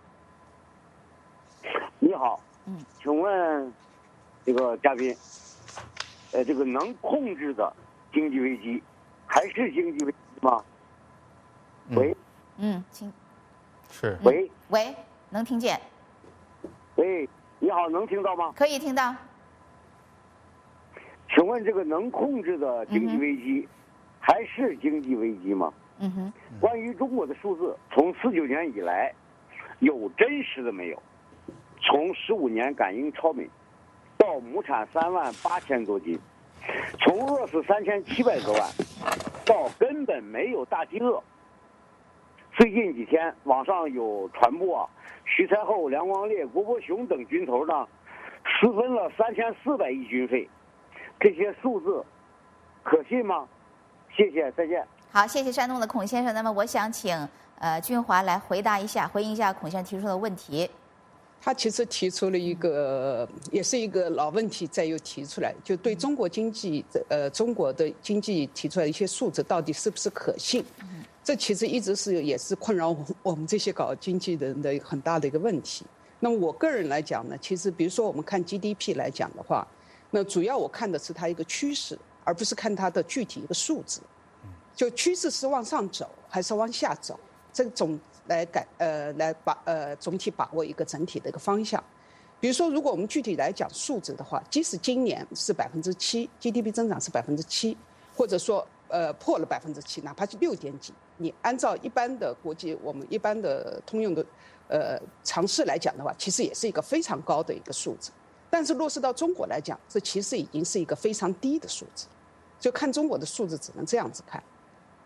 [SPEAKER 17] 你好，
[SPEAKER 14] 嗯，
[SPEAKER 17] 请问这个嘉宾，呃，这个能控制的经济危机还是经济危机吗？喂，
[SPEAKER 14] 嗯，请，
[SPEAKER 13] 是，
[SPEAKER 17] 喂，
[SPEAKER 14] 喂，能听见？
[SPEAKER 17] 喂，你好，能听到吗？
[SPEAKER 14] 可以听到。
[SPEAKER 17] 请问这个能控制的经济危机，嗯、还是经济危机吗？
[SPEAKER 14] 嗯哼。
[SPEAKER 17] 关于中国的数字，从四九年以来，有真实的没有？从十五年赶英超美，到亩产三万八千多斤，从饿死三千七百多万，到根本没有大饥饿。最近几天网上有传播啊，徐才厚、梁光烈、郭伯雄等军头呢，私分了三千四百亿军费，这些数字可信吗？谢谢，再见。
[SPEAKER 14] 好，谢谢山东的孔先生。那么我想请呃君华来回答一下，回应一下孔先生提出的问题。
[SPEAKER 16] 他其实提出了一个，也是一个老问题，再又提出来，就对中国经济的呃中国的经济提出来一些数字到底是不是可信？这其实一直是也是困扰我们这些搞经济的人的很大的一个问题。那么我个人来讲呢，其实比如说我们看 G D P 来讲的话，那主要我看的是它一个趋势，而不是看它的具体一个数字。就趋势是往上走还是往下走，这种来改呃来把呃总体把握一个整体的一个方向。比如说，如果我们具体来讲数字的话，即使今年是百分之七 G D P 增长是百分之七，或者说呃破了百分之七，哪怕是六点几，你按照一般的国际我们一般的通用的呃常识来讲的话，其实也是一个非常高的一个数字。但是落实到中国来讲，这其实已经是一个非常低的数字。就看中国的数字只能这样子看。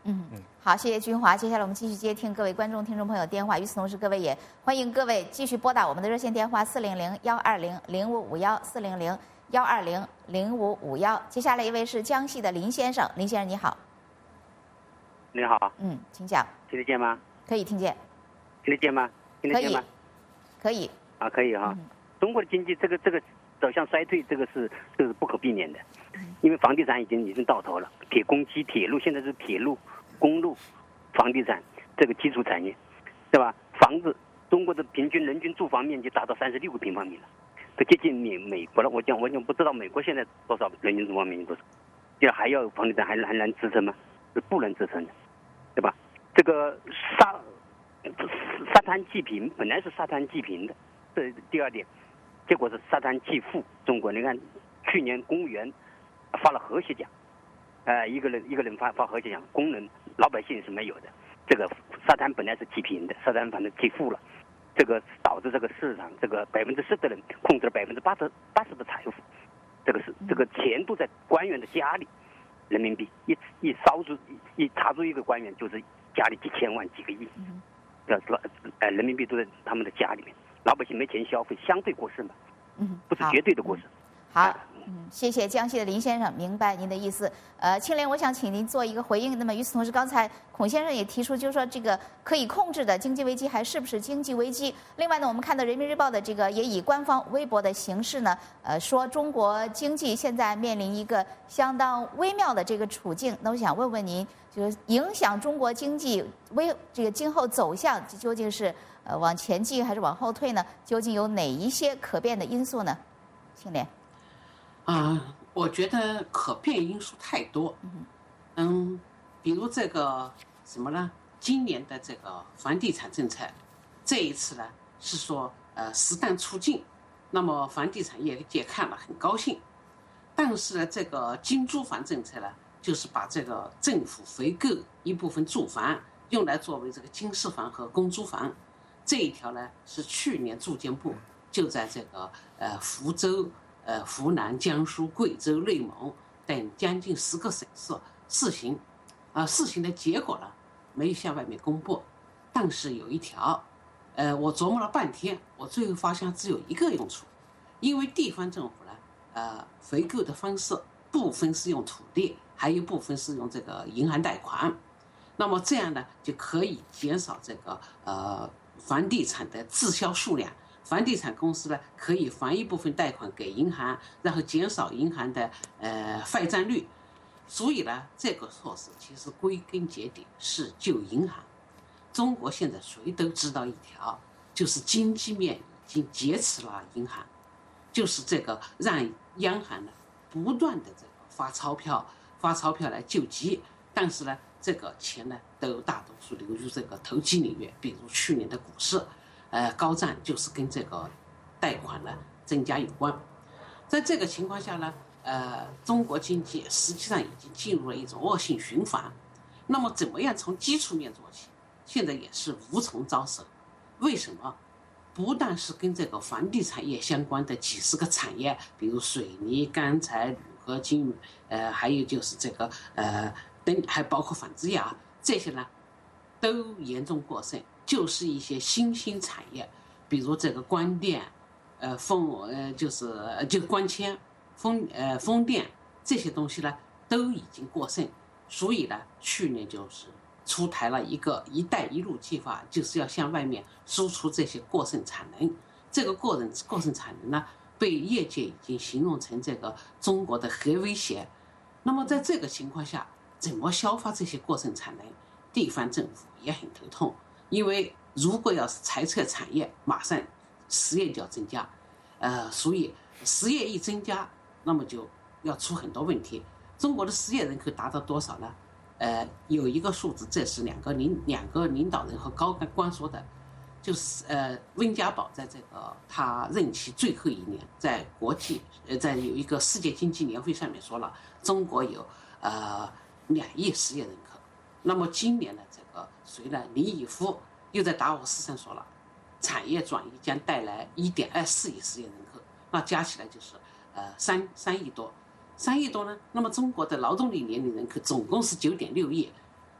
[SPEAKER 14] 嗯嗯，好，谢谢君华。接下来我们继续接听各位观众、听众朋友电话。与此同时，各位也欢迎各位继续拨打我们的热线电话四零零幺二零零五五幺四零零幺二零零五五幺。接下来一位是江西的林先生，林先生你好。
[SPEAKER 18] 你好。
[SPEAKER 14] 嗯，请讲。
[SPEAKER 18] 听得见吗？
[SPEAKER 14] 可以听见。
[SPEAKER 18] 听得见吗？听得见吗？
[SPEAKER 14] 可以。
[SPEAKER 18] 啊，可以哈。嗯、中国的经济这个这个走向衰退，这个是这个是不可避免的，因为房地产已经已经到头了，铁公鸡、铁路现在是铁路、公路、房地产这个基础产业，对吧？房子，中国的平均人均住房面积达到三十六个平方米了，都接近美美国了。我讲我讲不知道美国现在多少人均住房面积多少，这还要房地产还还能支撑吗？是不能支撑的，对吧？这个沙沙滩济贫本来是沙滩济贫的，这是第二点。结果是沙滩济富，中国你看，去年公务员发了和谐奖，呃，一个人一个人发发和谐奖，工人老百姓是没有的。这个沙滩本来是济贫的，沙滩反正济富了，这个导致这个市场这个百分之十的人控制了百分之八十八十的财富，这个是这个钱都在官员的家里，人民币一一烧出一查出一个官员就是家里几千万几个亿，要是呃人民币都在他们的家里面。老百姓没钱消费，相对过剩嘛，
[SPEAKER 14] 嗯，
[SPEAKER 18] 不是绝对的过剩。
[SPEAKER 14] 好，嗯，谢谢江西的林先生，明白您的意思。呃，庆莲，我想请您做一个回应。那么与此同时，刚才孔先生也提出，就是说这个可以控制的经济危机还是不是经济危机？另外呢，我们看到人民日报的这个也以官方微博的形式呢，呃，说中国经济现在面临一个相当微妙的这个处境。那我想问问您，就是影响中国经济微这个今后走向究竟是？呃，往前进还是往后退呢？究竟有哪一些可变的因素呢？庆莲，
[SPEAKER 15] 啊、呃，我觉得可变因素太多。嗯，嗯，比如这个什么呢？今年的这个房地产政策，这一次呢是说呃适当出境，那么房地产业界看了很高兴。但是呢，这个精租房政策呢，就是把这个政府回购一部分住房，用来作为这个经适房和公租房。这一条呢是去年住建部就在这个呃福州、呃湖南、江苏、贵州、内蒙等将近十个省市试行，啊、呃、试行的结果呢没有向外面公布，但是有一条，呃我琢磨了半天，我最后发现只有一个用处，因为地方政府呢，呃回购的方式部分是用土地，还有部分是用这个银行贷款，那么这样呢就可以减少这个呃。房地产的滞销数量，房地产公司呢可以还一部分贷款给银行，然后减少银行的呃坏账率。所以呢，这个措施其实归根结底是救银行。中国现在谁都知道一条，就是经济面已经劫持了银行，就是这个让央行呢不断的这个发钞票，发钞票来救急，但是呢。这个钱呢，都大多数流入这个投机领域，比如去年的股市，呃，高涨就是跟这个贷款呢增加有关。在这个情况下呢，呃，中国经济实际上已经进入了一种恶性循环。那么，怎么样从基础面做起？现在也是无从着手。为什么？不但是跟这个房地产业相关的几十个产业，比如水泥、钢材、铝合金，呃，还有就是这个呃。等还包括纺织业啊，这些呢都严重过剩，就是一些新兴产业，比如这个光电、呃风呃就是就光纤、风呃风电这些东西呢都已经过剩，所以呢去年就是出台了一个“一带一路”计划，就是要向外面输出这些过剩产能。这个过剩过剩产能呢，被业界已经形容成这个中国的核威胁。那么在这个情况下，怎么消化这些过剩产能？地方政府也很头痛，因为如果要是裁撤产业，马上失业就要增加，呃，所以失业一增加，那么就要出很多问题。中国的失业人口达到多少呢？呃，有一个数字，这是两个领两个领导人和高官说的，就是呃，温家宝在这个他任期最后一年，在国际呃，在有一个世界经济年会上面说了，中国有呃。两亿失业人口，那么今年呢，这个随着李毅夫又在达沃斯上说了，产业转移将带来一点二四亿失业人口，那加起来就是呃三三亿多，三亿多呢。那么中国的劳动力年龄人口总共是九点六亿，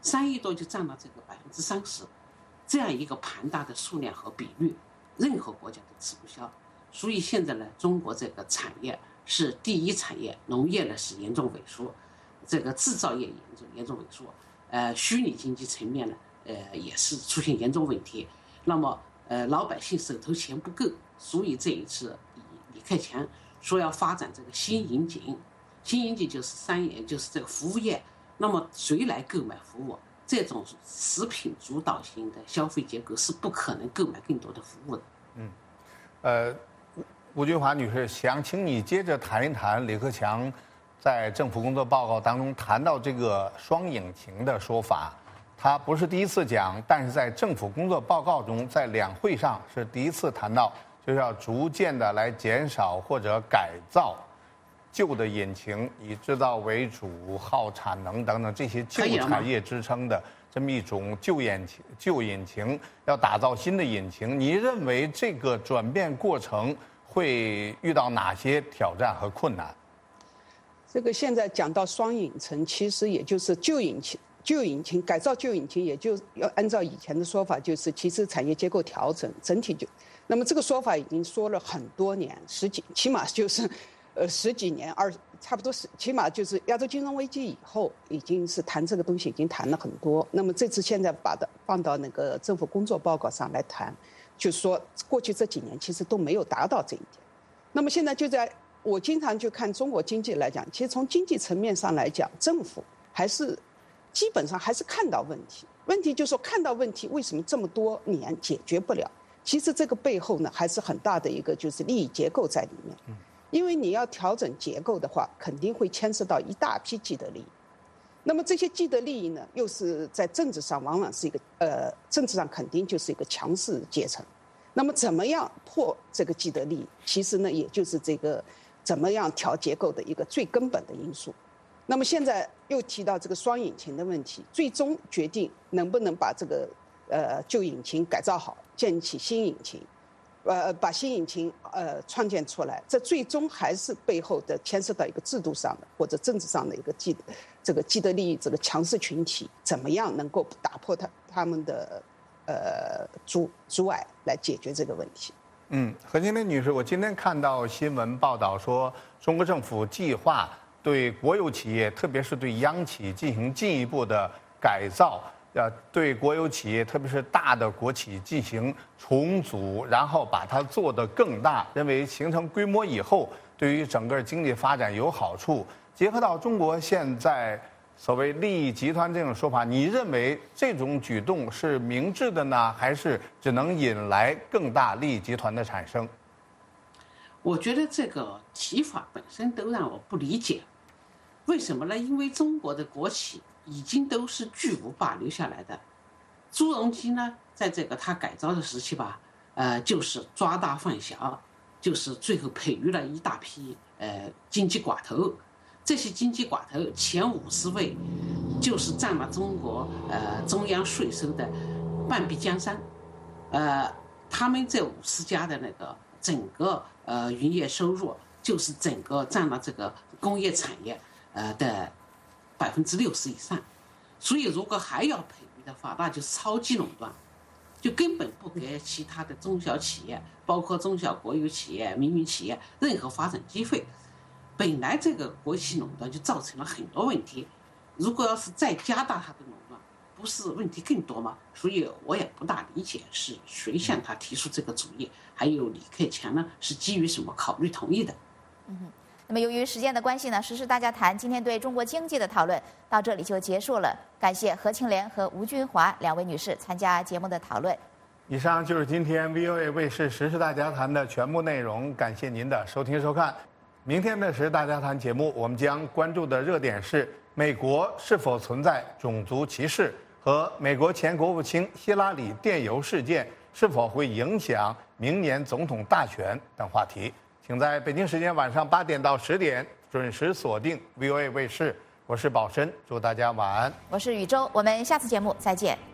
[SPEAKER 15] 三亿多就占了这个百分之三十，这样一个庞大的数量和比率，任何国家都吃不消。所以现在呢，中国这个产业是第一产业，农业呢是严重萎缩，这个制造业严重严重萎缩，呃，虚拟经济层面呢，呃，也是出现严重问题。那么，呃，老百姓手头钱不够，所以这一次李李克强说要发展这个新引进，新引进就是商业，就是这个服务业。那么谁来购买服务？这种食品主导型的消费结构是不可能购买更多的服务的。
[SPEAKER 13] 嗯，呃，吴君华女士，想请你接着谈一谈李克强在政府工作报告当中谈到这个双引擎的说法。他不是第一次讲，但是在政府工作报告中，在两会上是第一次谈到，就是要逐渐的来减少或者改造旧的引擎，以制造为主，耗产能等等这些旧产业支撑的这么一种旧引擎，旧引擎要打造新的引擎。你认为这个转变过程会遇到哪些挑战和困难？
[SPEAKER 16] 这个现在讲到双引擎，其实也就是旧引擎。旧引擎改造旧引擎，也就要按照以前的说法，就是其实产业结构调整，整体就。那么这个说法已经说了很多年，十几，起码就是，呃，十几年，二差不多是，起码就是亚洲金融危机以后，已经是谈这个东西，已经谈了很多。那么这次现在把它放到那个政府工作报告上来谈，就是说过去这几年其实都没有达到这一点。那么现在就在我经常就看中国经济来讲，其实从经济层面上来讲，政府还是。基本上还是看到问题，问题就是说看到问题，为什么这么多年解决不了？其实这个背后呢，还是很大的一个就是利益结构在里面。因为你要调整结构的话，肯定会牵涉到一大批既得利益。那么这些既得利益呢，又是在政治上往往是一个呃，政治上肯定就是一个强势阶层。那么怎么样破这个既得利益？其实呢，也就是这个怎么样调结构的一个最根本的因素。那么现在又提到这个双引擎的问题，最终决定能不能把这个呃旧引擎改造好，建起新引擎，呃把新引擎呃创建出来，这最终还是背后的牵涉到一个制度上的或者政治上的一个既这个既得利益这个强势群体，怎么样能够打破他他们的呃阻阻碍来解决这个问题。
[SPEAKER 13] 嗯，何金莲女士，我今天看到新闻报道说，中国政府计划对国有企业，特别是对央企进行进一步的改造，要对国有企业，特别是大的国企进行重组，然后把它做得更大，认为形成规模以后，对于整个经济发展有好处。结合到中国现在所谓利益集团这种说法，你认为这种举动是明智的呢，还是只能引来更大利益集团的产生？
[SPEAKER 15] 我觉得这个提法本身都让我不理解。为什么呢？因为中国的国企已经都是巨无霸留下来的。朱镕基呢，在这个他改造的时期吧，呃，就是抓大放小，就是最后培育了一大批呃经济寡头。这些经济寡头前五十位，就是占了中国呃中央税收的半壁江山。呃，他们这五十家的那个整个呃营业收入，就是整个占了这个工业产业。呃的百分之六十以上，所以如果还要培育的话，那就是超级垄断，就根本不给其他的中小企业，包括中小国有企业、民营企业任何发展机会。本来这个国企垄断就造成了很多问题，如果要是再加大它的垄断，不是问题更多吗？所以我也不大理解是谁向他提出这个主意，还有李克强呢是基于什么考虑同意的。
[SPEAKER 14] 嗯那么由于时间的关系呢，时事大家谈今天对中国经济的讨论到这里就结束了。感谢何庆莲和吴君华两位女士参加节目的讨论。
[SPEAKER 13] 以上就是今天 V O A 卫视时事大家谈的全部内容，感谢您的收听收看。明天的时事大家谈节目，我们将关注的热点是美国是否存在种族歧视和美国前国务卿希拉里电邮事件是否会影响明年总统大选等话题。请在北京时间晚上八点到十点准时锁定 V O A 卫视，我是宝申，祝大家晚安。
[SPEAKER 14] 我是宇宙，我们下次节目再见。